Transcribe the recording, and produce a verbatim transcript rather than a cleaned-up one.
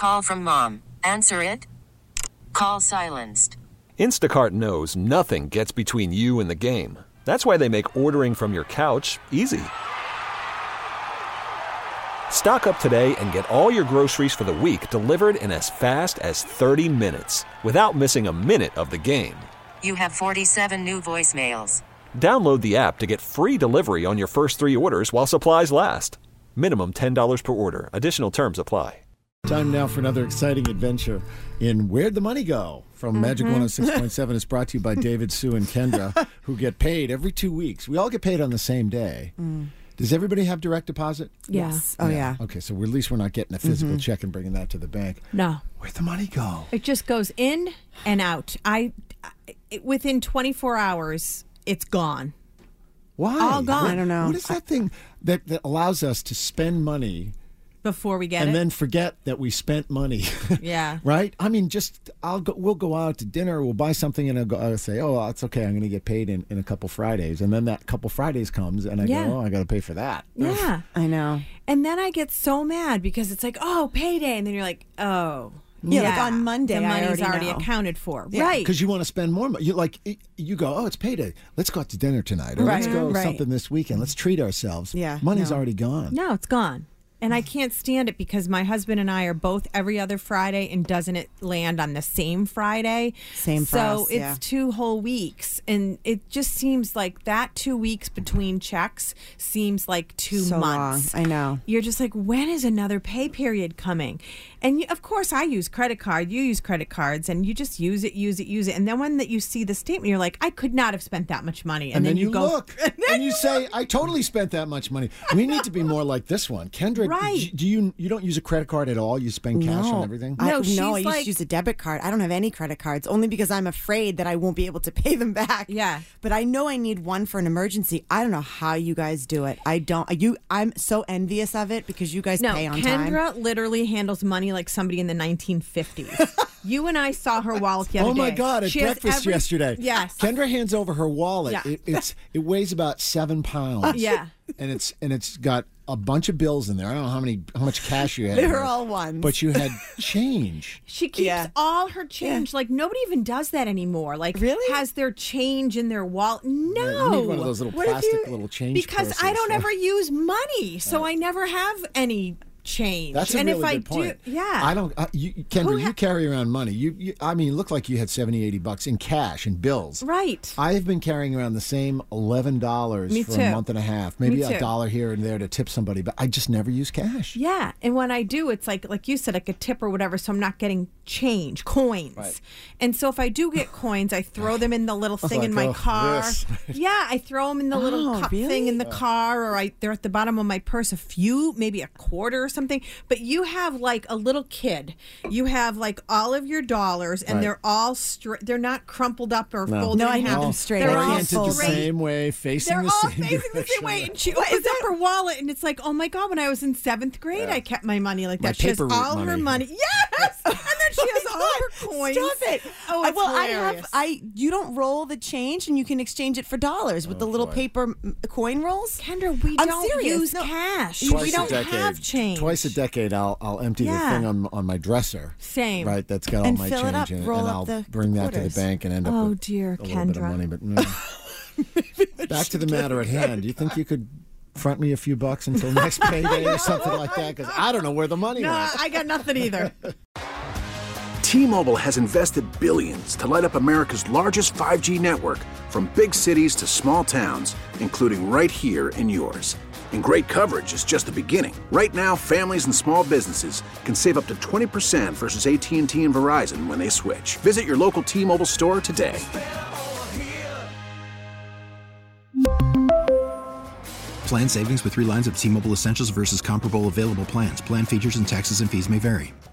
call from mom. Answer it. Call silenced. Instacart knows nothing gets between you and the game. That's why they make ordering from your couch easy. Stock up today and get all your groceries for the week delivered in as fast as thirty minutes without missing a minute of the game. You have forty-seven new voicemails. Download the app to get free delivery on your first three orders while supplies last. Minimum ten dollars per order. Additional terms apply. Time now for another exciting adventure in Where'd the Money Go? From mm-hmm. Magic one oh six point seven. It's brought to you by David, Sue, and Kendra, who get paid every two weeks. We all get paid on the same day. Mm. Does everybody have direct deposit? Yes. Yeah. Oh, yeah. Okay, so we're, at least we're not getting a physical mm-hmm. check and bringing that to the bank. No. Where'd the money go? It just goes in and out. I, I Within twenty-four hours, it's gone. Why? All gone. What, I don't know. What is that thing that, that allows us to spend money before we get and it, and then forget that we spent money? Yeah. Right? I mean, just I'll go. We'll go out to dinner. We'll buy something, and I'll, go, I'll say, "Oh, it's okay. I'm going to get paid in, in a couple Fridays." And then that couple Fridays comes, and I yeah. go, "Oh, I got to pay for that." Yeah, I know. And then I get so mad because it's like, "Oh, payday," and then you're like, "Oh." Yeah, yeah, like on Monday, the money's I already, already accounted for, yeah. right? Because you want to spend more money. You like you go, oh, it's payday. Let's go out to dinner tonight, or right. let's go right. something this weekend. Let's treat ourselves. Yeah, money's no. already gone. No, it's gone. And I can't stand it because my husband and I are both every other Friday, and doesn't it land on the same Friday? Same for so us, it's yeah. two whole weeks, and it just seems like that two weeks between checks seems like two so months. Long. I know. You're just like, when is another pay period coming? And you, of course, I use credit card. You use credit cards, and you just use it, use it, use it. And then when that you see the statement, you're like, I could not have spent that much money. And, and then, then you, you go, look, and, and you, you say, I totally spent that much money. We need to be more like this one, Kendra. Right? Do you you don't use a credit card at all? You spend cash no. on everything? I, No, no, she's I used like- to use a debit card. I don't have any credit cards, only because I'm afraid that I won't be able to pay them back. Yeah. But I know I need one for an emergency. I don't know how you guys do it. I don't. You. I'm so envious of it because you guys No, pay on time. Kendra literally handles money like somebody in the nineteen fifties. You and I saw her wallet the other Oh my day. God! At She has breakfast every- yesterday, Yes. Kendra hands over her wallet. Yeah. It, it's it weighs about seven pounds. Yeah. and it's and it's got a bunch of bills in there. I don't know how many how much cash you had. They in were there, all ones. but you had change. She keeps Yeah. all her change. Like, nobody even does that anymore. Like, Really? has their change in their wallet. No. You need one of those little What if plastic you- little change Because purses. I don't ever use money, so I never have any change. That's a and really if good I point. do, yeah. I don't. Uh, you, Kendra, Who you ha- carry around money. You, you, I mean, you look like you had seventy, eighty bucks in cash and bills. Right. I have been carrying around the same eleven dollars Me for too. a month and a half, maybe Me a too. dollar here and there to tip somebody, but I just never use cash. Yeah, and when I do, it's like like you said, like a tip or whatever. So I'm not getting change, coins. Right. And so if I do get coins, I throw them in the little thing like, in my oh, car. this. Yeah, I throw them in the little Oh, cup really? thing in the car, or I they're at the bottom of my purse. A few, maybe a quarter or something. But you have like a little kid. You have like all of your dollars, and Right. they're all straight. They're not crumpled up or No. folded No, I in need half. them straight. They're I all can't Oriented the straight. same way, facing They're the all same facing the direction. same way. And she opens up her wallet, and it's like, oh my God, when I was in seventh grade, I kept my money like My that. She has paper route all her money. money. Yes! And then she has all her coins. Stop it! Oh, I- it's well, I hilarious. have. I you don't roll the change, and you can exchange it for dollars with the little boy. paper mm, coin rolls. Kendra, we I'm don't serious. use No. cash. Twice we a don't decade. have change. Twice a decade, I'll I'll empty Yeah. the thing on on my dresser. Same. Right, that's got all And my fill it change up, in it, roll and up I'll the bring that to quarters. the bank and end up Oh, with dear, a little bit of Kendra. money. But no. Back to the matter at hand. Do you think you could front me a few bucks until next payday or something like that? Because I don't know where the money No, went. I got nothing either. T-Mobile has invested billions to light up America's largest five G network, from big cities to small towns, including right here in yours. And great coverage is just the beginning. Right now, families and small businesses can save up to twenty percent versus A T and T and Verizon when they switch. Visit your local T-Mobile store today. Plan savings with three lines of T-Mobile Essentials versus comparable available plans. Plan features and taxes and fees may vary.